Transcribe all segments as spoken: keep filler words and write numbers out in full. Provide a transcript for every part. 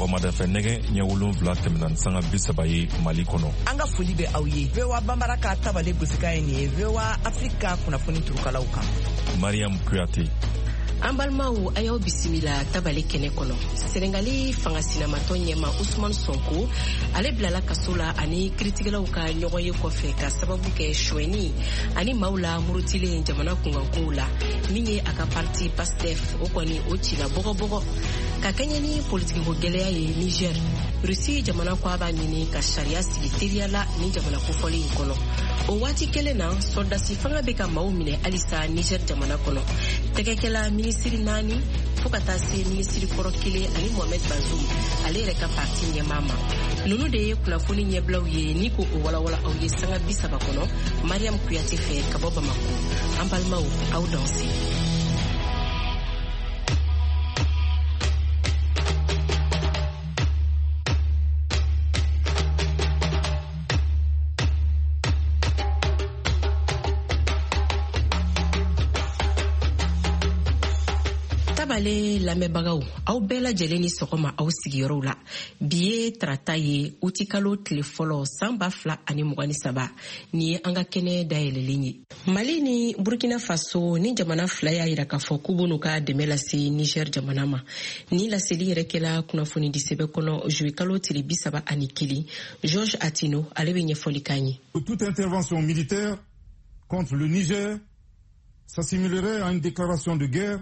sɔgɔmada fɛ nɛgɛ ɲɛ wolonwula tɛmɛna sanga bi saba ye Mali kɔnɔ. An ka foli bɛ aw ye. V O A Bambara ka tabale gosika ye nin ye V O A Afrika kunnafoni turukalaw kan. Mariam Kuyate. An balimaw a y'aw bisimila tabale kɛnɛ kɔnɔ. Senegali fangasilamatɔ ɲɛma Ousmane Sonko ale bilala kaso la ani kiritigɛlaw ka ɲɔgɔn ye kɔfɛ ka sababu kɛ suɲɛni ani maaw la murutilen jamana kunkankow la min ye a ka parti PASTEF o kɔni o cila bɔgɔbɔgɔ ka kɛɲɛ ni politikiko gɛlɛya ye Niger. Rusi jamana ko a b'a ɲini ka sariya sigi teriya la ni jamana kofɔli in kɔnɔ. O waati kelen na sɔrdasi fanga bɛ ka maaw minɛ halisa Niger jamana kɔnɔ. Tɛgɛkɛla minisiri naani fo ka taa se minisiri kɔrɔ kelen ani Mohamed Bazoum ale yɛrɛ ka parti ɲɛmaa ma. Ninnu de ye kunnafoni ɲɛbilaw ye ni ko o walawala aw ye sanga bi saba kɔnɔ. Mariam Kuyate fɛ ka bɔ Bamako. An balimaw aw danse. Tabale lamɛbagaw aw bɛɛ lajɛlen ni sɔgɔma aw sigiyɔrɔw la. Bi ye tarata ye uti kalo tile fɔlɔ san ba fila ani mugan ni saba. Ni ye an ka kɛnɛ dayɛlɛlen ye. Mali ni Burkina Faso ni jamana fila y'a yira k'a fɔ k'u b'u ka dɛmɛ lase Niger jamana ma. Ni laseli yɛrɛ kɛla kunnafoni di sɛbɛ kɔnɔ juillet kalo tile bi saba ani kelen. Georges Atino ale bɛ ɲɛfɔli k'an ye. Toute intervention militaire contre le Niger s'assimilerait à une déclaration de guerre.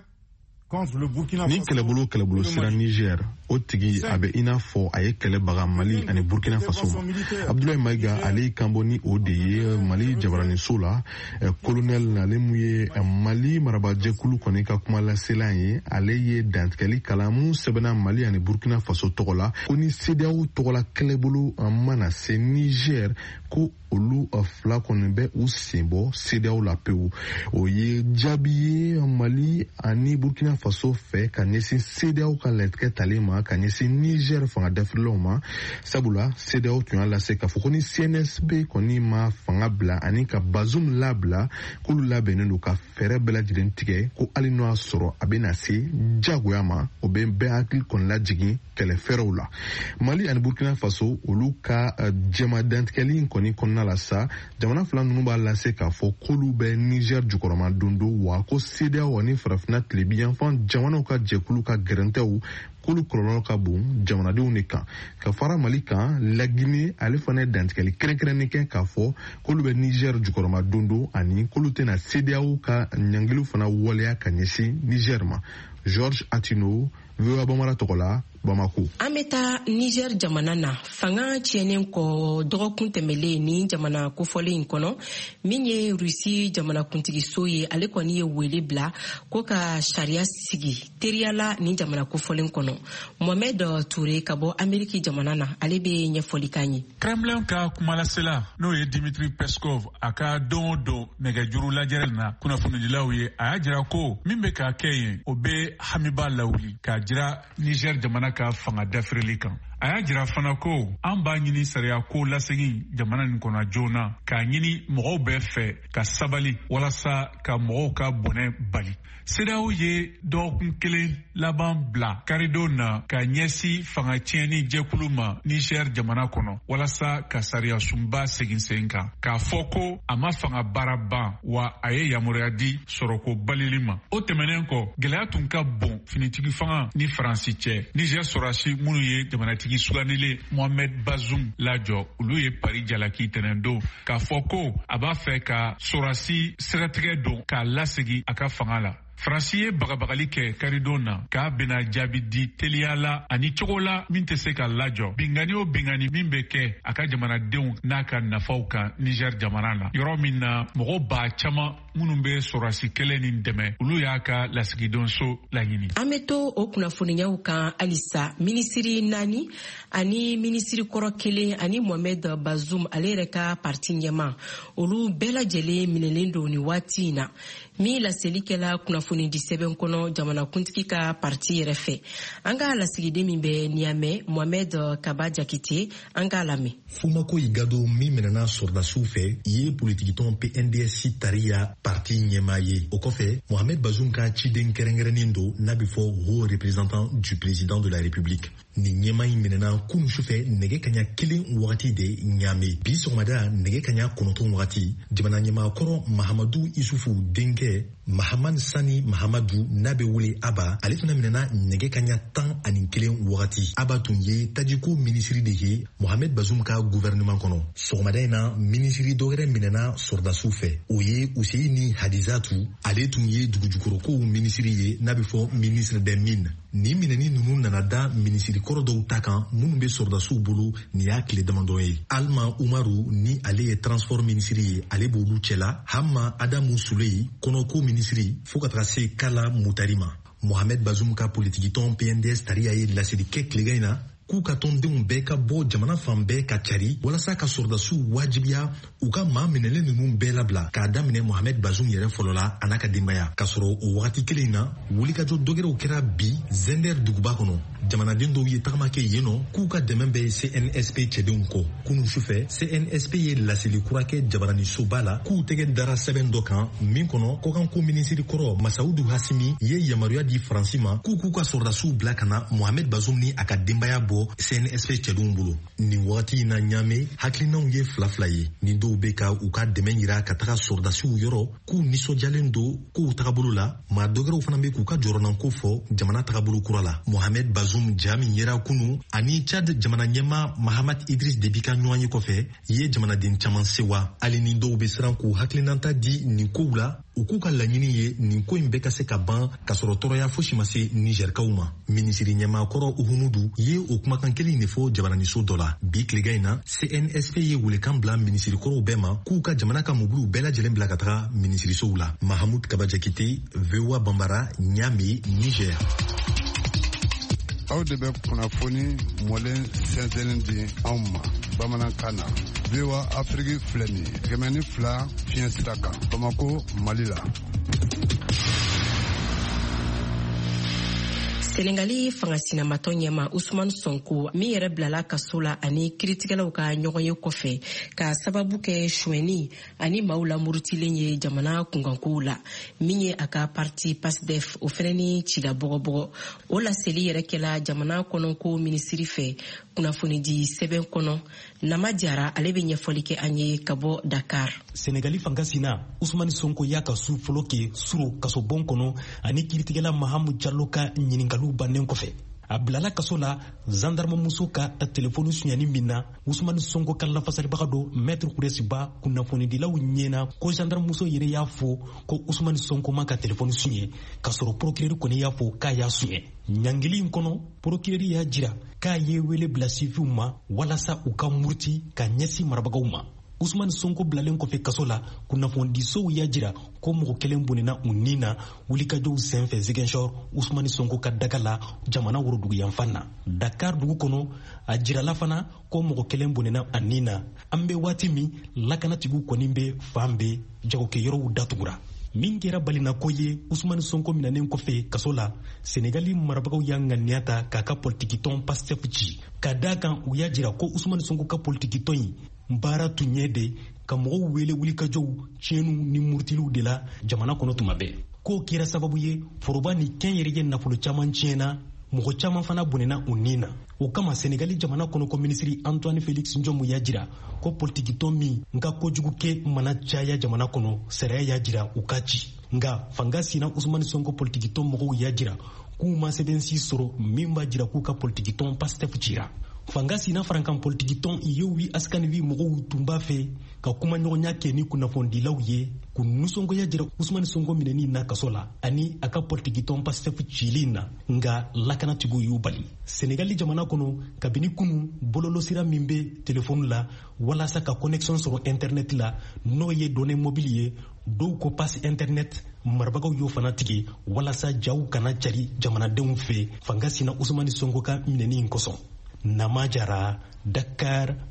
Ni kɛlɛbolo kɛlɛbolo sera Niger o tigi a bɛ i n'a fɔ a ye kɛlɛ baga Mali ani Burkina Faso ma. Abdoulaye Maïga ale kan bɔ ni o de ye Mali jabaraniso la. Colonel ale mun ye Mali marabajɛkulu kɔni ka kuma laselan ye ale ye dantigɛli kalan mun sɛbɛnna Mali ani Burkina Faso tɔgɔ la ko ni C D A O tɔgɔ la kɛlɛbolo mana se Niger ko olu fila kɔni bɛ u sen bɔ C D A O la pewu. O ye jaabi ye Mali ani Burkina Faso fɛ ka ɲɛsin C D A O ka latigɛ talen ma ka ɲɛsin Niger fanga dafirilaw ma. Sabula C D A O tun y'a lase k'a fɔ ko ni C N S P kɔni ma fanga bila ani ka Bazoum labila k'olu labɛnnen don ka fɛɛrɛ bɛɛ lajɛlen tigɛ ko hali n'o y'a sɔrɔ a bɛ na se jagoya ma o bɛ bɛɛ hakili kɔni lajigin kɛlɛ fɛrɛw la. Mali ani Burkina Faso olu ka jɛma dantigɛli in kɔni kɔnɔna la sa jamana fila ninnu b'a lase k'a fɔ k'olu bɛ Niger jukɔrɔma dondo wa ko C D A O ani farafinna tilebiyanfan jamanaw ka jɛkulu ka gɛrɛntɛw k'olu kɔlɔlɔ ka bon jamanadenw de kan. Ka fara Mali kan Laginɛ ale fana ye dantigɛli kɛrɛnkɛrɛnnen kɛ k'a fɔ k'olu bɛ Niger jukɔrɔma dondo ani k'olu tɛna C D A O ka ɲangiliw fana waleya ka ɲɛsin Niger ma. Georges Atino, V O A Bambara tɔgɔ la, Bamako. An bɛ taa Niger jamana na fanga tiɲɛnen kɔ dɔgɔkun tɛmɛlen ni jamana kofɔlen in kɔnɔ min ye Rusi jamanakuntigiso ye ale kɔni ye wele bila ko ka sariya sigi teriya la ni jamana kofɔlen kɔnɔ. Mohamed Touré ka bɔ Ameriki jamana na ale bɛ ɲɛfɔli k'an ye. Kremlin ka kumalasela n'o ye Dimitri Peskov a ka don o don nɛgɛjuru lajɛrɛli na kunnafonidilaw ye a y'a jira ko min bɛ ka kɛ yen o bɛ hamiba lawuli k'a jira Niger jamana ka fanga dafirili kan. A y'a jira fana ko an b'a ɲini sariya ko lasegin jamana nin kɔnɔ joona k'a ɲini mɔgɔw bɛɛ fɛ ka sabali walasa ka mɔgɔw ka bɔnɛ bali. C D A O ye dɔgɔkun kelen laban bila karidon na ka ɲɛsi fanga tiɲɛni jɛkulu ma Niger jamana kɔnɔ walasa ka sariya sunba segin sen kan k'a fɔ ko a ma fanga baara ban wa a ye yamaruya di sɔrɔko balili ma. O tɛmɛnen kɔ gɛlɛya tun ka bon finitigi fanga ni Faransi cɛ. Niger sɔrɔsi minnu ye jamanatigi suganile Mohamed Bazoum lajɔ olu ye Paris jalaki tɛnɛn don k'a fɔ ko a b'a fɛ ka sɔrɔsi siratigɛ don k'a lasegi a ka fanga la. Faransi ye bagabagali kɛ karidon na k'a bɛna jaabi di teliya la ani cogo la min tɛ se ka lajɔ. Bingani o bingani min bɛ kɛ a ka jamanadenw n'a ka nafaw kan Niger jamana la. Yɔrɔ min na mɔgɔ ba caman minnu bɛ sɔrɔsi kelen nin dɛmɛ olu y'a ka lasigidonso laɲini. An bɛ to o kunnafoniyaw kan halisa minisiri naani ani minisiri kɔrɔ kelen ani Mohamed Bazoum ale yɛrɛ ka parti ɲɛma olu bɛɛ lajɛlen minɛlen don ni waati in na. Min laseli kɛla kunnafoni kunnafoni di sɛbɛn kɔnɔ jamanakuntigi ka parti yɛrɛ fɛ. An ka lasigiden min bɛ Niamey, Mohamed Kaba Jakite, an ka lamɛn. Fumako Igado min minɛna sɔrdasiw fɛ ye politikitɔn P N D S tariya parti ɲɛmaa ye. O kɔfɛ Mohamed Bazoum ka ciden kɛrɛnkɛrɛnnen don n'a bɛ fɔ haut représentant du président de la République. Nin ɲɛmaa in minɛna kunu sufɛ nɛgɛ kaɲa kelen wagati de Niamey. Bi sɔgɔmada nɛgɛ kaɲa kɔnɔntɔn wagati jamana ɲɛmaakɔrɔ Mahamadu Isufu denkɛ Mahamad Sani Mahamadu n'a bɛ wele Aba, ale fana minɛna nɛgɛ kaɲa tan ani kelen wagati. Aba tun ye tajiko minisiri de ye Mohamed Bazoum ka gouvernement kɔnɔ. Sɔgɔmada in na minisiri dɔwɛrɛ minɛna sɔrdasiw fɛ. O ye Useyini Hadizatu, ale tun ye dugujugurokow minisiri ye n'a bɛ fɔ ministre des mines. Ni minɛni ninnu nana da minisiri kɔrɔ dɔw ta kan minnu bɛ sɔrdasiw bolo nin y'a tile damadɔ ye. Alma Umaru ni ale ye transport minisiri ye, ale b'olu cɛla. Hamma Adamu Suley kɔnɔko minisiri fo ka taga se Kala Mutari ma. Mohamed Bazoum ka politikitɔn P N D S tariya ye laseli kɛ tilegan in na k'u ka tɔndenw bɛɛ ka bɔ jamana fan bɛɛ ka cari walasa ka sɔrdasiw wajibiya u ka maa minɛlen ninnu bɛɛ labila k'a daminɛ Mohamed Bazoum yɛrɛ fɔlɔ la a n'a ka denbaya. K'a sɔrɔ o wagati kelen na wulikajɔ dɔgɛrɛw kɛra bi Zender duguba kɔnɔ. Jamanaden dɔw ye tagama kɛ yen nɔ k'u ka dɛmɛ bɛ C N S P cɛdenw kɔ. Kunun sufɛ C N S P ye laseli kura kɛ jabaranisoba la k'u tɛgɛ dara sɛbɛn dɔ kan min kɔnɔ kɔkanko minisiri kɔrɔ Masaudu Hasimi ye yamaruya di Faransi ma k'u k'u ka sɔrdasiw bila ka na Mohamed Bazoum ni a ka denbaya bɔ C N S P cɛdenw bolo. Nin wagati in na Niamey hakilinaw ye fila fila ye. Ni dɔw bɛ ka u ka dɛmɛ yira ka taga sɔrdasiw yɔrɔ k'u nisɔndiyalen don k'u tagabolo la. Maa dɔgɛrɛw fana bɛ k'u ka jɔrɔnanko fɔ jamana tagabolo kura la. Mohamed Bazoum ja min yera kunu ani Chad jamana ɲɛma Mahamat Idris Déby ka ɲɔgɔn ye kɔfɛ ye jamanaden caman sewa. Hali ni dɔw bɛ siran k'u hakilinanta di nin kow la u k'u ka laɲini ye nin ko in bɛɛ ka se ka ban ka sɔrɔ tɔɔrɔya fosi ma se Nigerkaw ma. Minisiri ɲɛmaakɔrɔ Uhumudu ye o kumakan kelen de fɔ jabaraniso dɔ la. Bi tilegan in na C N S P ye welekan bila minisirikɔrɔw bɛɛ ma k'u ka jamana ka mobiliw bɛɛ lajɛlen bila ka taga minisirisow la. Mahamud Kaba Jakite, V O A Bambara, Niamey, Niger. Aw de bɛ kunnafoni mɔlen sɛnsɛnnin di anw ma bamanankan na. V O A Afrique filɛ nin ye kɛmɛ ni fila fiɲɛ sira kan Bamako, Mali la. Senegali fangasinamatɔ ɲɛma Usman Sonko min yɛrɛ bilala kaso la ani kiritigɛlaw ka ɲɔgɔn ye kɔfɛ ka sababu kɛ suɲɛni ani maaw lamurutilen ye jamana kunkankow la min ye a ka parti P A S D E F o fɛnɛ ni cila bɔgɔbɔgɔ. O laseli yɛrɛ kɛla jamana kɔnɔko minisiri fɛ kunnafoni di sɛbɛn kɔnɔ. Nama Jara ale bɛ ɲɛfɔli kɛ an ye ka bɔ Dakar. Senegali fangasina Usman Sonko y'a ka su fɔlɔ kɛ suro kasobon kɔnɔ ani kiritigɛla Mahamu Jallo ka ɲiningali bannen kɔfɛ. A bilala kaso la gendarme muso ka telefoni suɲɛni min na Usman Sonko ka lafasalibaga dɔ Maître Kuresi Ba kunnafonidilaw ɲɛna ko gendarme muso yɛrɛ y'a fɔ ko Usman Sonko ma ka telefoni suɲɛ ka sɔrɔ procureur kɔni y'a fɔ k'a y'a suɲɛ. Ɲangili in kɔnɔ procureur y'a jira k'a ye wele bila sifiw ma walasa u ka muruti ka ɲɛsi marabagaw ma. Usman Sonko bilalen kɔfɛ kaso la kunnafonidisow y'a jira ko mɔgɔ kelen bonina u ni na wulikajɔw senfɛ Ziguinchor Usman Sonko ka daga la jamana worodugu yanfan na. Dakar dugu kɔnɔ a jirala fana ko mɔgɔ kelen bonina a ni na. An bɛ waati min lakanatigiw kɔni bɛ fan bɛɛ jagokɛyɔrɔw datugura. Min kɛra balina ko ye Usman Sonko minɛnen kɔfɛ kaso la Senegali marabagaw y'a ŋaniya ta k'a ka politikitɔn P A S D E F ci. Ka da kan u y'a jira ko Usman Sonko ka politikitɔn in baara tun ye de ka mɔgɔw wele wulikajɔw tiɲɛniw ni murutiliw de la jamana kɔnɔ tuma bɛɛ. K'o kɛra sababu ye foroba ni kɛnyɛrɛye nafolo caman tiɲɛna mɔgɔ caman fana bonina u ni na. O kama Senegali jamana kɔnɔko minisiri Antoine Félix Ndiomou y'a jira ko politikitɔn min nka kojugu kɛ mana caya jamana kɔnɔ sariya y'a jira u ka ci. Nga fanga sina Usman Sonko politikitɔn mɔgɔw y'a jira k'u ma sɛbɛnsi sɔrɔ min b'a jira k'u ka politikitɔn P A S D E F cira. Fanga sina farankan politikitɔn Iyewi Askaniwi mɔgɔw tun b'a fɛ ka kuma ɲɔgɔnya kɛ ni kunnafonidilaw ye k'u nisɔngoya jira Usman Sonko minɛni na kaso la ani a ka politikitɔn P A S D E F cili na nga lakanatigiw y'u bali. Senegali jamana kɔnɔ kabini kunu bololosira min bɛ telefoni la walasa ka connexion sɔrɔ internet la n'o ye données mobile ye dɔw ko passe internet marabagaw y'o fana tigɛ walasa jaw kana cari jamanadenw fɛ fanga sina Usman Sonko ka minɛni in kosɔn. Nama Jara, Dakar,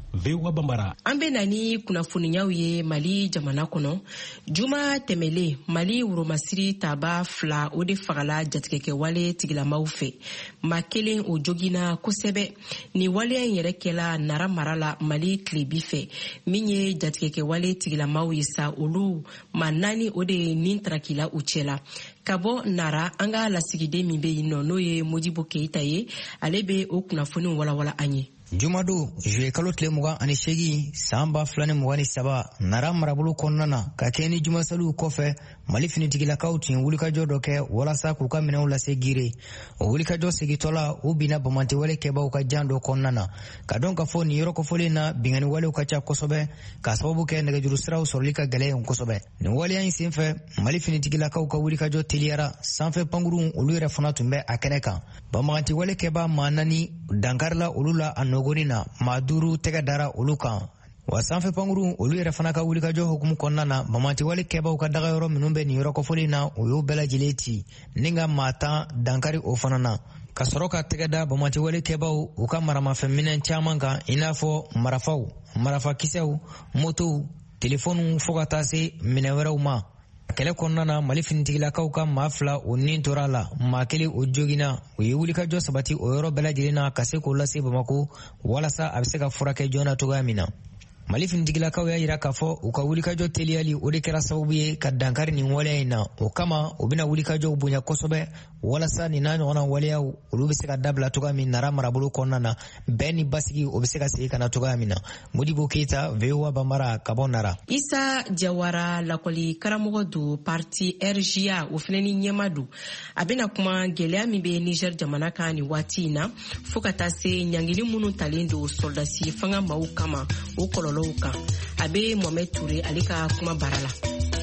vewa bambara. An bɛ na ni kunnafoniyaw ye Mali jamana kɔnɔ. Juma tɛmɛlen Mali Wuromasiri taba fila o de fagala jatigɛkɛ wale tigilamaw fɛ. Ma kelen o jogina kosɛbɛ. Ni waleya in yɛrɛ kɛla Nara mara la Mali tilebi fɛ. Min ye jatigɛkɛ wale tigilamaw ye sa olu ma naani o de nin tarakila u cɛla. Ka bɔ Nara an ka lasigiden min bɛ yen nɔ n'o ye Modibo Keita ye ale bɛ o kunnafoni walawala an ye. Jumado juye kalo tile mugan ani segi san ba fila ni mugan ni saba Nara marabolo kɔnɔna na ka kɛ ni jumasaliw kɔfɛ Mali finitigilakaw tun wulikajɔ dɔ kɛ walasa k'u ka minɛnw lase gire. O wulikajɔ segitɔla u bina bamantewale kɛbaw ka jan dɔ kɔnɔna na ka dɔn ka fɔ nin yɔrɔ kɔfɔlen na bingani walew ka ca kosɛbɛ ka sababu kɛ nɛgɛjuru siraw sɔrɔli ka gɛlɛn kosɛbɛ. Nin waleya in senfɛ Mali finitigilakaw ka wulikajɔ teliyara sanfɛ pankurun olu yɛrɛ fana tun bɛ a kɛnɛ kan. Bamantewale kɛba maa naani dankarila olu la a nɔgɔni na maa duuru tɛgɛ dara olu kan. Wa sanfɛ pankuru olu yɛrɛ fana ka wulikajɔ hukumu kɔnɔna na bamantewale kɛbaw ka daga yɔrɔ minnu bɛ nin yɔrɔ kɔfɔlen na o y'o bɛɛ lajɛlen ci ni ka maa tan dankari o fana na. Ka sɔrɔ ka tɛgɛ da bamantewale kɛbaw u ka maramafɛn minɛn caman kan i n'a fɔ marafaw, marafakisɛw, motow, telefoniw fo ka taa se minɛn wɛrɛw ma. Kɛlɛ kɔnɔna na Mali finitigilakaw ka maa fila o nin tora la maa kelen o jogina o ye wulikajɔ sabati o yɔrɔ bɛɛ lajɛlen na ka se k'o lase Bamako walasa a bɛ se ka furakɛ joona cogoya min na. Mali finitigilakaw y'a yira k'a fɔ u ka wulikajɔ teliyali o de kɛra sababu ye ka dankari nin waleya in na. O kama u bɛna wulikajɔw bonya kosɛbɛ walasa nin n'a ɲɔgɔnna waleyaw olu bɛ se ka dabila cogoya min Nara marabolo kɔnɔna na bɛn ni basigi o bɛ se ka segin ka na cogoya min na. Modibo Keita, V O A Bambara, ka bɔ Nara. Isa Jawara lakɔli karamɔgɔ do parti R J A o fana ni ɲɛma do. A bɛna kuma gɛlɛya min bɛ Niger jamana kan ni waati in na fo ka taa se ɲangili minnu talen do soldasi fanga maaw kama o kɔlɔlɔ kan. A bɛ Mohamed Touré ale ka kuma bara la.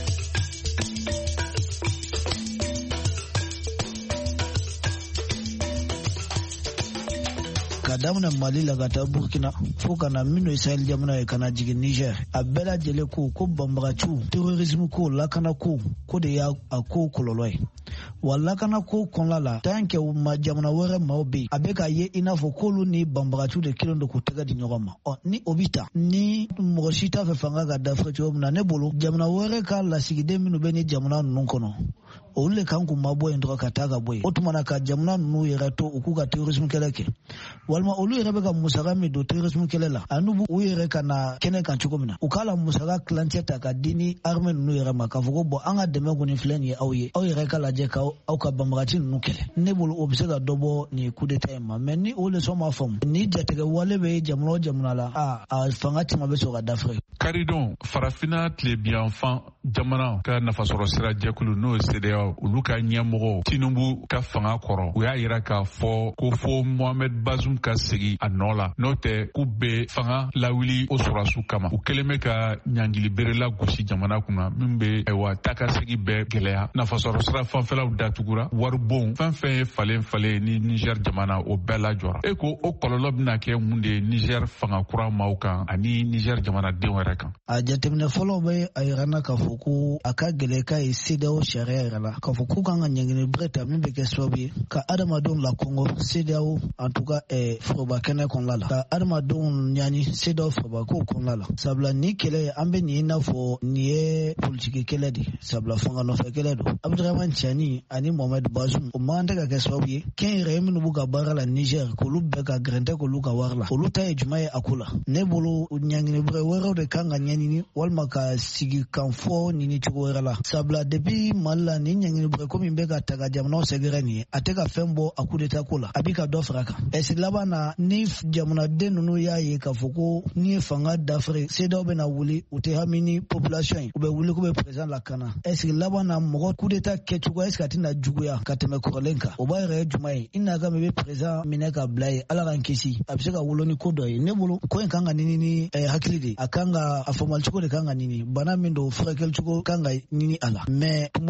Ka damina Mali la ka taa Burkina fo kana minnu ye Sahel jamana ye kana jigin Niger. A bɛɛ lajɛlen ko ko banbagaciw terrorisme ko lakana ko ko de y'a a ko kɔlɔlɔ ye. Wa lakana ko kɔnɔla la tant que ma jamana wɛrɛ maaw bɛ yen a bɛ ka ye i n'a fɔ k'olu ni banbagaciw de kelen don k'u tɛgɛ di ɲɔgɔn ma. Ɔ ni o bɛ ta ni mɔgɔ si t'a fɛ fanga ka dafa cogo min na ne bolo jamana wɛrɛ ka lasigiden minnu bɛ ni jamana ninnu kɔnɔ olu le kan k'u mabɔ yen dɔrɔn ka taa ka bɔ yen. O tuma na ka jamana ninnu yɛrɛ to u k'u ka terrorisme kɛlɛ kɛ walima olu yɛrɛ bɛ ka musaka min don terrorisme kɛlɛ la ani u yɛrɛ ka na kɛnɛ kan cogo min na u k'a la musaka kilancɛ ta ka di ni armée ninnu yɛrɛ ma k'a fɔ ko bɔn an ka dɛmɛ kɔni filɛ nin ye aw ye aw yɛrɛ ka lajɛ ka aw ka banbagaci ninnu kɛlɛ. Ne bolo o bɛ se ka dɔ bɔ nin coup d'état in ma mais ni o leçon ma faamu ni jatigɛ wale bɛ jamana o jamana la a a fanga caman bɛ sɔrɔ ka dafere. Karidon farafina tilebiyanfan jamana ka nafasɔrɔ sira jɛkulu n'o ye C D A O olu ka ɲɛmɔgɔ Tinubu ka fanga kɔrɔ u y'a yira k'a fɔ ko fo Mohamed Bazoum ka segin a nɔ la n'o tɛ k'u bɛ fanga lawuli o sɔrɔsiw kama u kɛlen bɛ ka ɲangili berela gosi jamana kunna min bɛ ayiwa taa ka segin bɛɛ gɛlɛya nafasɔrɔ sira fanfɛlaw datugura wari bon fɛn fɛn ye falen falen ni Niger jamana o bɛɛ lajɔra e ko o kɔlɔlɔ bɛna kɛ mun de ye Niger fanga kura maaw kan ani Niger jamanadenw yɛrɛ kan. A jateminɛ fɔlɔ bɛ a yira n na k'a fɔ ko a ka gɛlɛn k'a ye C D A O sariya yɛrɛ la k'a fɔ k'u kan ka ɲangini bere ta min bɛ kɛ sababu ye ka adamadenw lakɔngɔ C D A O en tout cas ɛɛ foroba kɛnɛ kɔnɔna la ka adamadenw ɲani C D A O forobakow kɔnɔna la sabula ni kɛlɛ an bɛ nin i n'a fɔ nin ye politiki kɛlɛ de sabula fanga nɔfɛ kɛlɛ don Abdurahmane Tiani ani Mohamed Bazoum o man tɛ ka kɛ sababu ye kɛnyɛrɛye minnu b'u ka baara la Niger k'olu bɛɛ ka gɛrɛntɛ k'olu ka wari la olu ta ye juma ye a ko la ne bolo ɲangini bere wɛrɛw de kan ka ɲɛɲini walima ka sigi kan fɔ ɲini cogo wɛrɛ la sabula depuis Mali la ni ɲangini bere ko min bɛ ka ta ka jamanaw sɛgɛrɛ nin ye a tɛ ka fɛn bɔ a coup d'état ko la a bɛ ka dɔ fara kan ɛseke laban na ni jamanaden ninnu y'a ye k'a fɔ ko ni ye fanga dafere C D A O bɛna wuli u tɛ hami ni population ye u bɛ wuli k'u bɛ président lakana ɛseke laban na mɔgɔ coup d'état kɛcogo ɛseke a tɛna juguya ka tɛmɛ kɔrɔlen kan o b'a yɛrɛ ye juma ye i n'a ka mɛ bɛ président minɛ ka bila ye ala k'an kisi a bɛ se ka wolo ni ko dɔ ye ne bolo ko in kan ka ɲini ni hakili de a kan ka a faamali cogo de kan ka ɲini bana min don furakɛli cogo kan ka ɲini a la mais tuma o tuma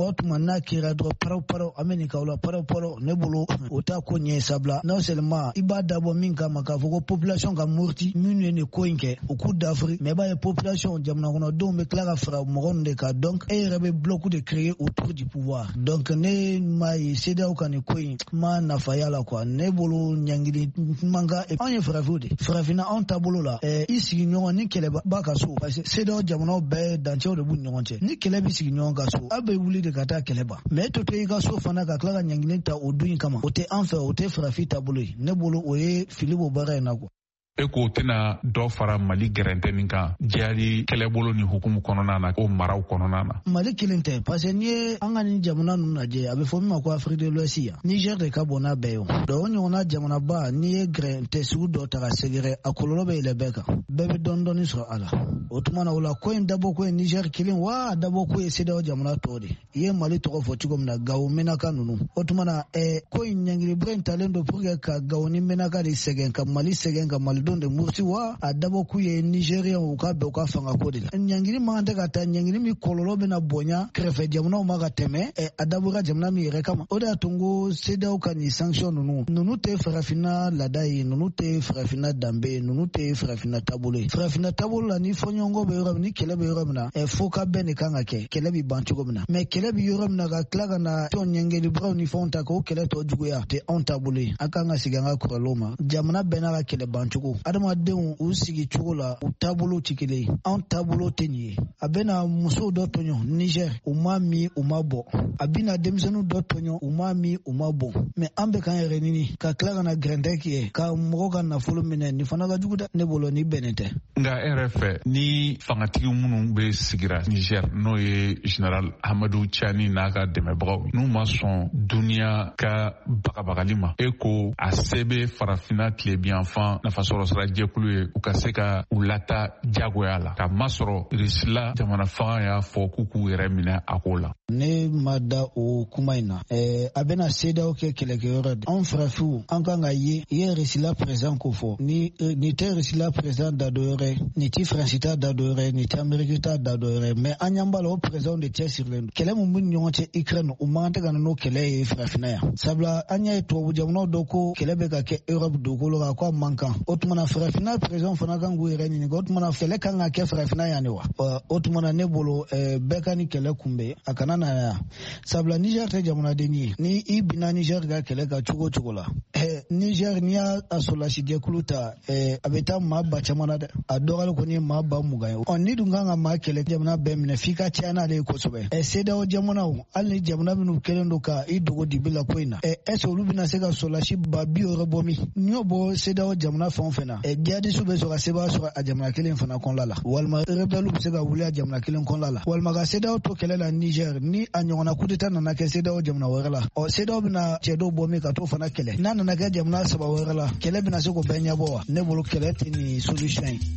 n'a kira dɔrɔn paraw paraw an bɛ nin k'aw la paraw paraw ne bolo o t'a ko ɲɛ sabula non seulement i b'a dabɔ min kama k'a fɔ ko population ka murti minnu ye nin ko in kɛ u k'u dafiri mais i b'a ye population jamana kɔnɔdenw bɛ tila ka fara mɔgɔ ninnu de kan donc e yɛrɛ bɛ bloc de créer autour du pouvoir donc ne m'a ye C D A O ka nin ko in ma nafa y'a la quoi ne bolo ɲangili man ka anw ye farafinw de farafinna anw taabolo la i sigiɲɔgɔn ni kɛlɛ b'a ka so parce que C D A O jamanaw bɛɛ dancɛw de b'u ni ɲɔgɔn cɛ ni kɛlɛ bɛ sigi ɲɔgɔn ka so a bɛ wuli de ka taa kɛlɛ ban mais to to i ka so fana ka tila ka ɲangili ta o dun in kama o tɛ an fɛ o tɛ farafin taabolo ye ne bolo o ye fili bɔ baara in na quoi. E ko tɛna dɔ fara Mali gɛrɛntɛ nin kan jihadi kɛlɛbolo ni hukumu kɔnɔna na o maraw kɔnɔna na. Mali kelen tɛ parce que n'i ye an ka nin jamana ninnu lajɛ a bɛ fɔ min ma ko Afrique de l'Ouest yan Niger de ka bon n'a bɛɛ ye o donc o ɲɔgɔnna jamanaba n'i ye gɛrɛntɛ sugu dɔ ta ka sɛgɛrɛ a kɔlɔlɔ bɛ yɛlɛ bɛɛ kan bɛɛ bɛ dɔɔni dɔɔni sɔrɔ a la o tuma na o la ko in dabɔ ko ye Niger kelen wa a dabɔ ko ye C D A O jamana tɔw de i ye Mali tɔgɔ fɔ cogo min na Gawo Menaka ninnu o tuma na ɛ ko in ɲangilibere in talen don pour que ka Gawo ni Menaka de sɛgɛn ka Mali sɛgɛn ka Malidenw de murti wa a dabɔ k'u ye Nigérien u ka bɛn u ka fanga ko de la ɲangili man tɛ ka taa ɲangili min kɔlɔlɔ bɛna bonya kɛrɛfɛ jamanaw ma ka tɛmɛ a dabɔra jamana min yɛrɛ kama o de y'a to n ko C D A O ka nin sanction ninnu ninnu tɛ farafinna laada ye ninnu tɛ farafinna danbe ye ninnu tɛ farafinna taabolo ye farafinna taabolo la ni fɔɲɔgɔnkɔ bɛ yɔrɔ min ni kɛlɛ bɛ yɔrɔ min na fo ka bɛn de kan ka kɛ kɛlɛ bɛ ban cogo min na mais kɛlɛ bɛ yɔrɔ min na ka tila ka na tɔn ɲɛngɛlibaw ni fɛnw ta k'o kɛlɛ tɔ juguya tɛ anw taabolo ye an kan ka segin an ka kɔrɔlenw ma jamana bɛɛ n'a ka kɛlɛ ban cogo adamadenw u sigi cogo la u taabolo tɛ kelen ye anw taabolo tɛ nin ye a bɛna musow dɔ tɔɲɔ Niger u ma min u ma bɔ a bɛna denmisɛnninw dɔ tɔɲɔ u ma min u ma bɔ mais an bɛ k'an yɛrɛ ɲini ka tila ka na gɛrɛntɛ kɛ ka mɔgɔ ka nafolo minɛ nin fana ka jugu dɛ ne bolo ni bɛnnen tɛ. Nka e yɛrɛ fɛ ni fangatigi minnu bɛ sigira Niger n'o ye Général Hamidou Tchani n'a ka dɛmɛbagaw n'u ma sɔn duniya ka bagabagali ma e ko a se bɛ farafinna tilebiyanfan nafasɔrɔ sira jɛkulu ye u ka se ka u lata jagoya la ka masɔrɔ Rusila jamana fanga y'a fɔ k'u k'u yɛrɛ minɛ a ko la. Ne ma da o kuma in na ɛɛ a bɛna C D A O kɛ kɛlɛkɛyɔrɔ de anw farafinw an kan ka ye i ye Rusila président ko fɔ ni ni tɛ Rusila président da dɔ yɔrɔ ni ti Faransi ta da dɔ yɔrɔ ni ti Amérique ta da dɔ yɔrɔ mais an ɲɛ b'a la o président de cɛsirilen don kɛlɛ min b'u ni ɲɔgɔn cɛ Ukraine o man tɛ ka na n'o kɛlɛ ye farafinna yan sabula an y'a ye tubabu jamanaw dɔ ko kɛlɛ bɛ ka kɛ Europe dugukolo kan ko a man kan o tuma na farafinna président fana kan k'u yɛrɛ ɲininka o tuma na kɛlɛ kan ka kɛ farafinna yan de wa o tuma na ne bolo bɛɛ ka ni kɛlɛ kunbɛn a kana na yan sabula Niger tɛ jamanaden ye ni i binna Niger ka kɛlɛ ka cogo cogo la Niger n'i y'a sɔrɔlasi jɛkulu ta a bɛ taa maa ba caman na dɛ a dɔgɔyalen kɔni ye maa ba mugan ye ɔ ni dun kan ka maa kɛlɛ jamana bɛɛ minɛ f'i ka caya n'ale ye kosɛbɛ C D A O jamanaw hali ni jamana minnu kɛlen don ka i dogo dibi la ko in na est ce que olu bɛna se ka sɔrɔlasi ba bi wɔɔrɔ bɔ min n'i y'o bɔ C D A O jamana fɛn o fɛn na jihadistes bɛ sɔrɔ ka sebaya sɔrɔ a jamana kelen fana kɔnɔla la walima rebelles bɛ se ka wuli a jamana kelen kɔnɔla la walima ka C D A O to kɛlɛ la Niger ni a ɲɔgɔnna coup d'état nana kɛ C D A O jamana wɛrɛ la ɔ C D A O bɛna cɛ dɔw bɔ min ka t'o fana kɛlɛ n'a nana kɛ jamana saba wɛrɛ la kɛlɛ bɛna se k'o bɛɛ ɲɛbɔ wa ne bolo kɛlɛ tɛ nin solution ye.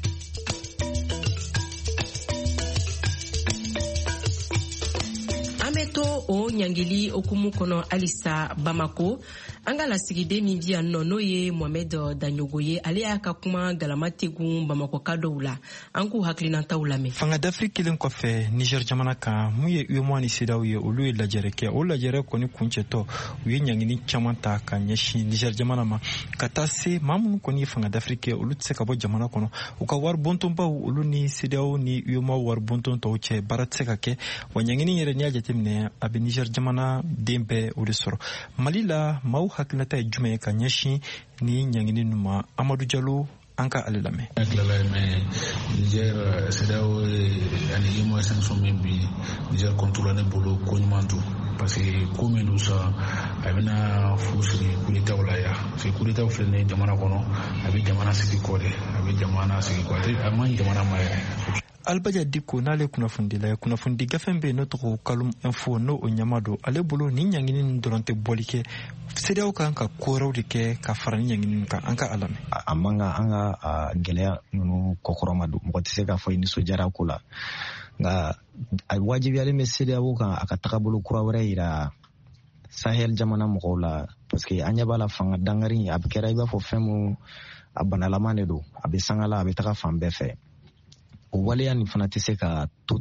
An bɛ to o ɲangili okumu kɔnɔ halisa Bamako an ka lasigiden min di yan nɔ n'o ye Mohamed Danyogo ye ale y'a ka kuma galama tegun Bamako ka dɔw la an k'u hakilinataw lamɛn. Fanga d'Afrique kelen kɔfɛ Niger jamana kan mun ye U E M O A ni C D A O ye olu ye lajɛrɛ kɛ o lajɛrɛ kɔni kuncɛtɔ u ye ɲangini caman ta ka ɲɛsin Niger jamana ma ka taa se maa minnu kɔni ye Fanga d'Afrique olu tɛ se ka bɔ jamana kɔnɔ u ka wari bɔntɔnbaw olu ni C D A O ni U E M O A wari bɔntɔn tɔw cɛ baara tɛ se ka kɛ wa ɲangini yɛrɛ n'i y'a jateminɛ a bɛ Niger jamana den bɛɛ o de sɔrɔ Mali la maaw hakilinata ye jumɛn ye ka ɲɛsin ni ɲangini ninnu ma Amadou Diallo an ka ale lamɛn. Niger C D A O ani U E M O A sanction min bi Niger contrôle ne bolo ko ɲuman don parce que ko min don sa a bɛna fu sigi coup d'état la yan parce que coup d'état filɛ nin ye jamana kɔnɔ a bɛ jamana sigi kɔ de a bɛ jamana sigi kɔ a man ɲi jamana ma yɛrɛ. Albaja Diko n'ale kunnafondila ye kunnafoni gafen bɛ yen n'o tɔgɔ Kalum Info n'o o ɲama don ale bolo ni ɲangini dɔrɔn tɛ bɔli kɛ C D A O kan ka ko wɛrɛw de kɛ ka fara ni ɲangini kan an ka a lamɛn. A man kan an ka gɛlɛya ninnu kɔkɔrɔma don mɔgɔ tɛ se k'a fɔ i nisɔndiyara ko la nka a wajibiyalen bɛ C D A O kan a ka tagabolo kura wɛrɛ yira Sahel jamana mɔgɔw la parce que an ɲɛ b'a la fanga dangari a bɛ kɛra i b'a fɔ fɛn mun a banalaman de don a bɛ sanga la a bɛ taga fan bɛɛ fɛ. O waleya nin fana tɛ se ka to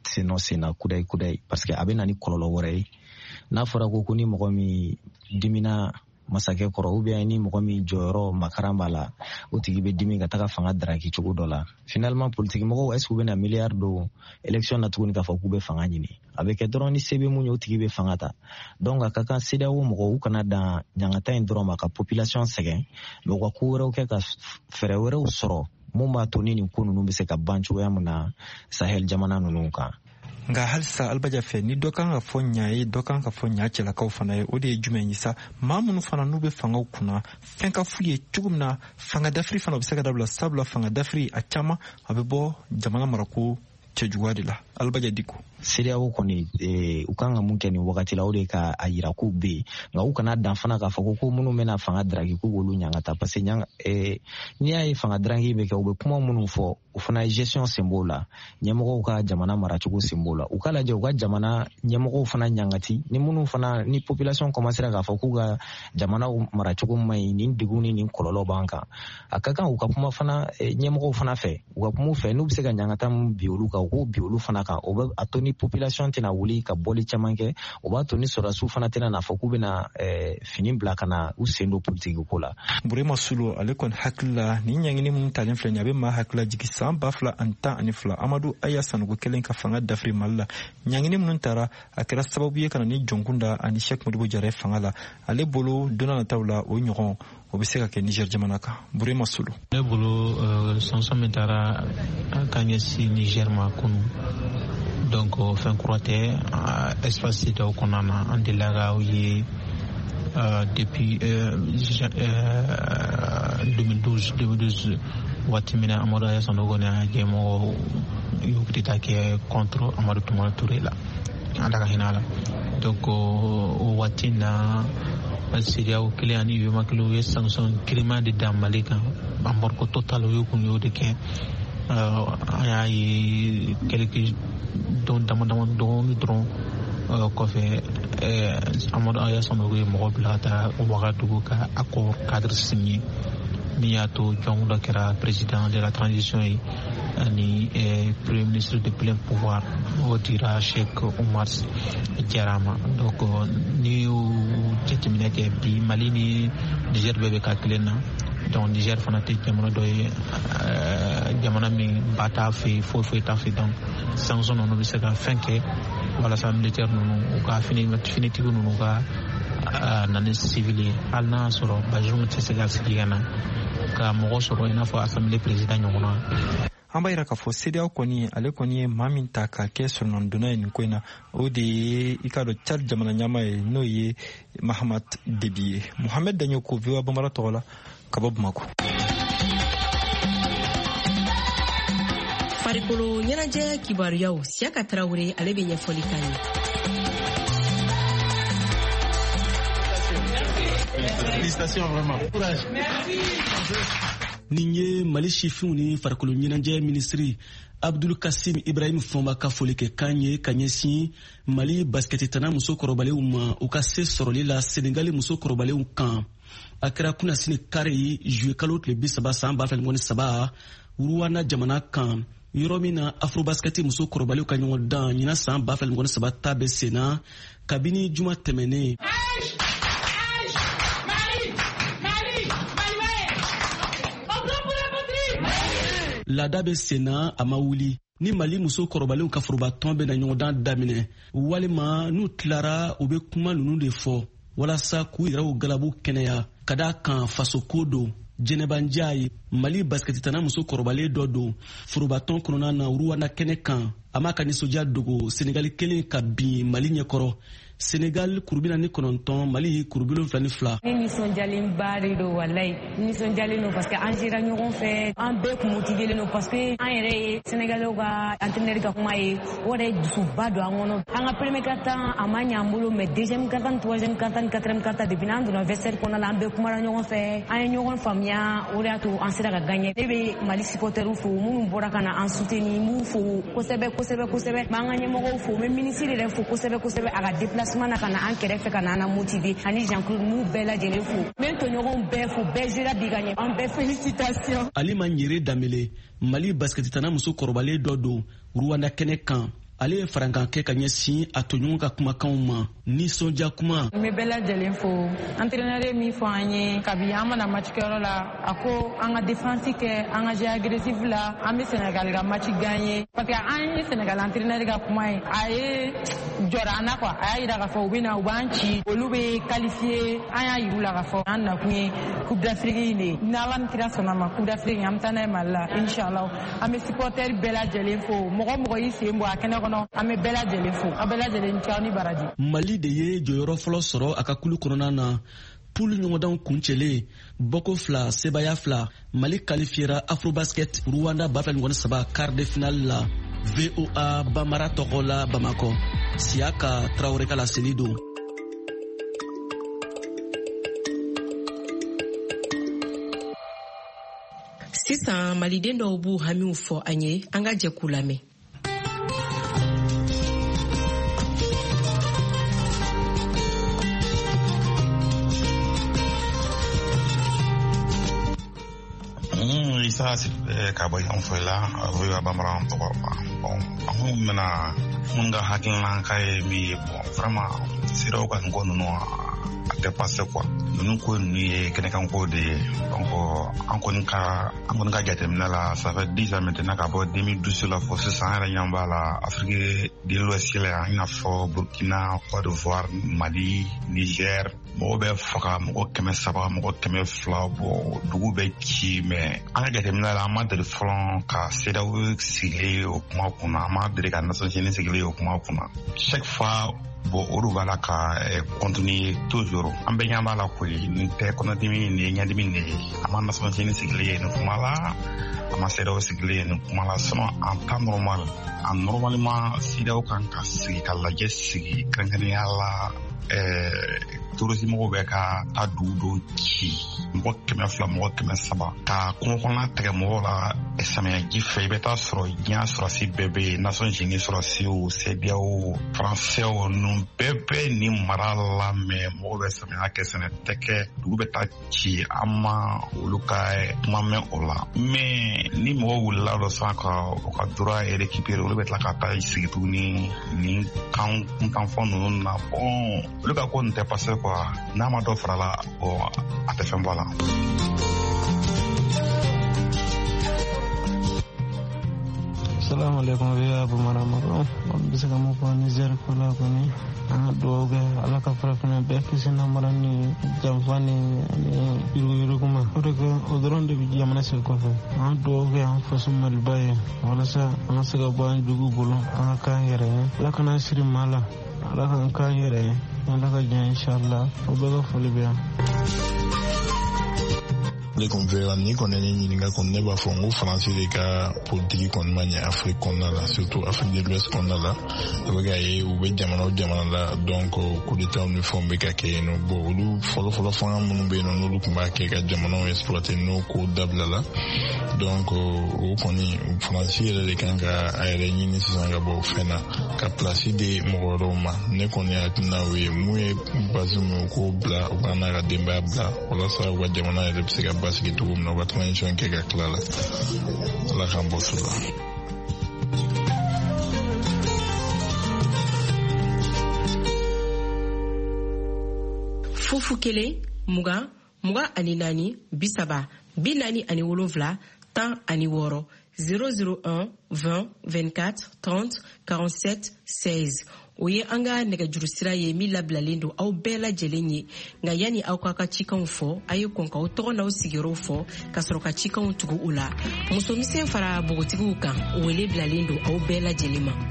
seno sena kudai kudai parce que abe nani kololo wore n'a fɔra ko ko ni mɔgɔ min dimina masakɛ kɔrɔ ou bien ni mɔgɔ min jɔyɔrɔ makaran b'a la o tigi bɛ dimi ka taga fanga daraki cogo dɔ la finalement politique mɔgɔw est-ce que u bɛna milliard don élection na tuguni k'a fɔ k'u bɛ fanga ɲini a bɛ kɛ dɔrɔn ni se bɛ mun ye o tigi bɛ fanga ta donc a ka kan C D A O mɔgɔw u kana dan ɲangata in dɔrɔn ma ka population sɛgɛn mais u ka ko wɛrɛw kɛ ka fɛɛrɛ wɛrɛw sɔrɔ mun b'a to ni nin ko ninnu bɛ se ka ban cogoya min na Sahel jamana ninnu kan. Nga halisa albaja fɛ ni dɔ kan ka fɔ ɲa ye dɔ kan ka fɔ ɲa cɛlakaw fana ye o de ye jumɛn ye sa maa minnu fana n'u bɛ fangaw kunna fɛn ka fu ye cogo min na fanga dafiri fana bɛ se ka dabila sabula fanga dafiri a caman a bɛ bɔ jamana marako cɛjuguya de la albaja diko C D A O kɔni u kan ka mun kɛ nin wagati la o de ka a yira k'u bɛ yen nka u kana dan fana k'a fɔ ko ko minnu bɛna fanga daraki k'u b'olu ɲangata parce que n'i y'a ye fanga daraki bɛ kɛ u bɛ kuma minnu fɔ o fana ye gestion sen b'o la ɲɛmɔgɔw ka jamana maracogo sen b'o la u k'a lajɛ u ka jamana ɲɛmɔgɔw fana ɲangati ni minnu fana ni population commencera k'a fɔ k'u ka jamana maracogo ma ɲi nin degun ni nin kɔlɔlɔ b'an kan a ka kan u ka kuma fana ɲɛmɔgɔw fana fɛ u ka kuma fɛ n'u bɛ se ka ɲangata min bi olu kan u k'o bi olu fana kan o bɛ a to ni population tɛna wuli ka bɔli caman kɛ o b'a to ni sɔrɔdasiw fana tɛna n'a fɔ k'u bɛna fini bila ka na u sen don politique ko la. Burema Sulu ale kɔni hakili la ni ɲangini minnu talen filɛ nin a bɛ maa hakili la jigin san ba fila ani tan ani fila Amadu Aya Sanogo kelen ka fanga dafiri Mali la ɲangini minnu taara a kɛra sababu ye ka na ni jɔnkunda ani Sheikh Modibo Jara fanga la ale bolo don n'a nataw la o ɲɔgɔn o bɛ se ka kɛ Niger jamana kan Burema Sulu. Ne bolo sanson min taara ka ɲɛsin Niger ma kunu donc fɛn kura tɛ espace dɔw kɔnɔna na an delila ka u ye depuis deux mille douze waati min na Amadou Aya Sanogo n'a ɲɛmɔgɔ y'u kita kɛ contre Amadou Toumani Touré la ala ka hinɛ la donc o waati na C D A O kelen ani U E M A kelen u ye sanction giriman de da Mali kan embargo total o y'u kun y'o de kɛ an y'a ye quelques don dama dama dɔɔni dɔrɔn kɔfɛ Amadou Aya Sanogo ye mɔgɔ bila ka taa Ouagadougou ka accord cadre signé min y'a to jɔn dɔ kɛra président de la transition ye ani premier ministre de plein pouvoir o dira Cheikh Oumar Diarra ma donc ni y'o jateminɛ kɛ bi Mali ni Niger bɛɛ bɛ ka kelen na donc Niger fana tɛ jamana dɔ ye jamana min ba t'a fɛ foyi foyi t'a fɛ donc sanction ninnu bɛ se ka fɛn kɛ walasa militaire ninnu u ka finitigiw ninnu ka na ni civil ye hali n'a y'a sɔrɔ Bazoum tɛ se ka sigi ka na ka mɔgɔ sɔrɔ i n'a fɔ assemblée président ɲɔgɔn na. An b'a yira k'a fɔ C D A O kɔni ale kɔni ye maa min ta ka kɛ sɔrɔnandonna ye nin ko in na o de ye i k'a dɔn Tchad jamana ɲɛmaa ye n'o ye Mahamat Déby ye Mohamed Daɲo ko V O A Banbara tɔgɔ la ka bɔ Bamako. Farikolo ɲɛnajɛ kibaruyaw Siaka Tarawele ale bɛ ɲɛfɔli k'a ye. Félicitations vraiment. Courage. Nin ye Mali sifinw ni farikolo ɲɛnajɛ minisiri Abdul Kasim Ibrahim Fɔnba ka foli kɛ kan ye ka ɲɛsin Mali basketitana muso kɔrɔbalenw ma u ka se sɔrɔli la Senegali muso kɔrɔbalenw kan a kɛra kunnasini kare ye juillet kalo tile bi saba san ba fila ni saba Uruwana jamana kan yɔrɔ min na Afrobasketi muso kɔrɔbalenw ka ɲɔgɔn dan ɲina san ba fila ni saba ta bɛ sen na kabini juma tɛmɛnen. Laada bɛ sen na a ma wuli ni Mali muso kɔrɔbalenw ka forobatɔn bɛ na ɲɔgɔndan daminɛ walima n'u tilara u bɛ kuma ninnu de fɔ walasa k'u yɛrɛ u galabu kɛnɛya ka d'a kan fasoko don Jɛnɛba Njayi Mali basketitana muso kɔrɔbalen dɔ don forobatɔn kɔnɔna na Uruwana kɛnɛ kan a m'a ka nisɔndiya dogo Senegali kelen ka bin Mali ɲɛkɔrɔ Senegal kurubina ni kɔnɔntɔn Mali kurubilo fila ni fila. Ni nisɔndiyalenba de don walayi nisɔndiyalen don parce que an sera ɲɔgɔn fɛ an bɛɛ kun motivelen don parce que an yɛrɛ ye Senegalɛw ka entraîneur ka kuma ye o de ye dusuba don an kɔnɔ an ka premier quart-temps a ma ɲɛ an bolo mais deuxième quart-temps ni troisième quart-temps ni quatrième quart-temps depuis n'an donna vestiaire kɔnɔna la an bɛɛ kumara ɲɔgɔn fɛ an ye ɲɔgɔn faamuya o de y'a to an sera ka gagner ne bɛ Mali supporters fo minnu bɔra ka na an soutenir m'u fo kosɛbɛ kosɛbɛ kosɛbɛ n b'an ka ɲɛmɔgɔw fo n bɛ ministre yɛrɛ fo kosɛbɛ kosɛbɛ a ka déplacement na ka na an kɛrɛfɛ ka na an motiver ani Jean-Claude m'u bɛɛ lajɛlen fo n bɛ n tɔɲɔgɔnw bɛɛ fo bɛɛ jouera bi ka ɲɛ an bɛɛ félicitations. Alima Nyere Damele Mali basketitana muso kɔrɔbalen dɔ don Rwanda kɛnɛ kan ale ye farankan kɛ ka ɲɛsin a toɲɔgɔn ka kumakanw ma nisɔndiya kuma. n bɛ bɛɛ lajɛlen fo entraîneur ye min fɔ an ye kabi an mana match kɛyɔrɔ la a ko an ka défense kɛ an ka jeu agressif la an bɛ Sénégal ka match gagner parce que an ye Sénégal entraîneur ka kuma ye a ye jɔra an na quoi a y'a yira k'a fɔ u bɛ na u b'an ci olu bɛ qualifier an y'a yiru la k'a fɔ an nakun ye Coupe d'Afrique de n'Ala ni kira sɔnna ma Coupe d'Afrique an bɛ taa n'a ye Mali la inshallah an bɛ supporter bɛɛ lajɛlen fo mɔgɔ mɔgɔ y'i sen bɔ a kɛnɛ kɔnɔ an bɛ bɛɛ lajɛlen fo an bɛɛ lajɛlen cɛ ni baraji. Mali de ye jɔyɔrɔ fɔlɔ sɔrɔ a ka kulu kɔnɔna na poule ɲɔgɔndanw kuncɛlen bɔko fila sebaya fila Mali qualifiera Afrobasket Rwanda ba fila ɲɔgɔn saba quart de finale la V O A Bamara tɔgɔ la Bamakɔ Siaka Traoré ka laseli don. Sisan maliden dɔw b'u hamiw fɔ an ye an ka jɛ k'u lamɛn. Isa ka bɔ yan fɔ la a Bamara tɔgɔ bon an mena mun ka hakilina ka ye min ye bon vraiment siraw ka ngo ninnu a tɛ passe quoi ninnu ko ninnu ye kɛnɛkanko de ye donc an kɔni ka an kɔni ka jateminɛ la ça fait dix ans maintenant ka bɔ deux mille douze la fɔ sisan an yɛrɛ ɲɛ b'a la Afrique de l'Ouest la i n'a fɔ Burkina, Côte d'Ivoire, Mali, Niger mɔgɔ bɛ faga mɔgɔ kɛmɛ saba mɔgɔ kɛmɛ fila bɔ dugu bɛ ci mais an ka jateminɛ la an ma deli fɔlɔ ka CEDEAO sigilen o kuma kunna an ma deli ka Nations Unies sigilen o kuma kunna chaque fois bon olu b'a la ka continuer toujours an bɛ ɲɛ b'a la koyi nin tɛ kɔnɔdimi nin ye ɲɛdimi nin ye an ma Nations Unies sigilen ye nin kuma la an ma CEDEAO sigilen ye nin kuma la sinon en temps normal en normalement CEDEAO kan ka sigi ka lajɛ sigi kɛrɛnkɛrɛnnenya la tourisme mɔgɔw bɛ ka taa dugu dɔw ci mɔgɔ kɛmɛ fila mɔgɔ kɛmɛ saba ka kungo kɔnɔna tigɛ mɔgɔw la samiyaji fɛ i bɛ taa sɔrɔ diɲɛ sɔrɔsi bɛɛ bɛ yen Nations Unies sɔrɔsiw CEDEAO faransɛw ninnu bɛɛ bɛ nin mara la mais mɔgɔw bɛ samiya kɛ sɛnɛ tɛ kɛ dugu bɛ taa ci an ma olu ka kuma mɛn o la mais ni mɔgɔw wulila dɔ san ka u ka droit récupérer olu bɛ tila ka taa sigi tuguni nin kan kuntanfɔ ninnu na bon olu ka ko nin tɛ passé quoi n'a ma dɔ fara la bon a tɛ fɛn bɔ a la. Assalamu alaikum ya Bamara maro on bisa kamu ko Niger ko la ko ni an do ga ala ka farafina be kisina marani jamfani ni yuru yuru kuma ko ko odron de bi jamana se ko fa an do ga an fasu mal baye wala sa an sa ga ban dugu bolo an ka yere la kana siri mala ala kan ka yere ala ka jan inshallah o be ga foli be le konvera ni kɔnɛ ni ɲininka kɔnɔ ne b'a fɔ n ko faransi de ka politiki kɔni ma ɲɛ Afrique kɔnɔna la surtout Afrique de l'Ouest kɔnɔna la a bɛ ka ye u bɛ jamana o jamana la donc coup d'état ni fɛnw bɛ ka kɛ yen nɔ bon olu fɔlɔfɔlɔ fanga minnu bɛ yen nɔ n'olu tun b'a kɛ ka jamanaw exploiter n'o ko dabila la donc o kɔni faransi yɛrɛ de kan ka a yɛrɛ ɲini sisan ka bɔ o fɛn na ka place di mɔgɔ wɛrɛw ma ne kɔni hakilina o ye mun ye Bazoum o k'o bila u ka n'a ka denbaya bila walasa u ka jamana yɛrɛ bɛ se ka basigi cogo min na u ka transition kɛ ka tila la ala k'an bɔ so la. Fufu kelen mugan mugan ani naani bisaba bi naani ani wolonfila tan ani wɔɔrɔ zéro zéro un vingt vingt-quatre trente quarante-sept seize o ye an ka nɛgɛjuru sira ye min labilalen don aw bɛɛ lajɛlen ye nka yanni aw k'a ka cikanw fɔ a ye kɔn k'aw tɔgɔ n'aw sigiyɔrɔw fɔ ka sɔrɔ ka cikanw tugu u la musomisɛn fara bogotigiw kan o wele bilalen don aw bɛɛ lajɛlen ma.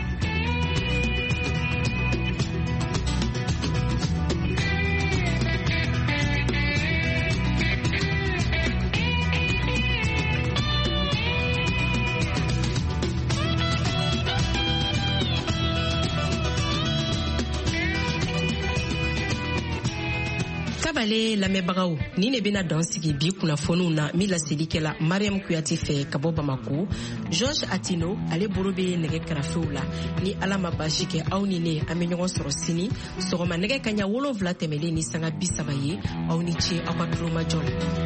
Tabale lamɛnbagaw ni ne bɛna dan sigi bi kunnafoniw na min laselikɛla Mariam Kuyate fɛ ka bɔ Bamako George Atino ale bolo bɛ nɛgɛ karafew la ni ala ma baasi kɛ aw ni ne an bɛ ɲɔgɔn sɔrɔ sini sɔgɔma nɛgɛ kaɲa wolonwula tɛmɛlen ni sanga bi saba ye aw ni ce aw ka tulomajɔ la.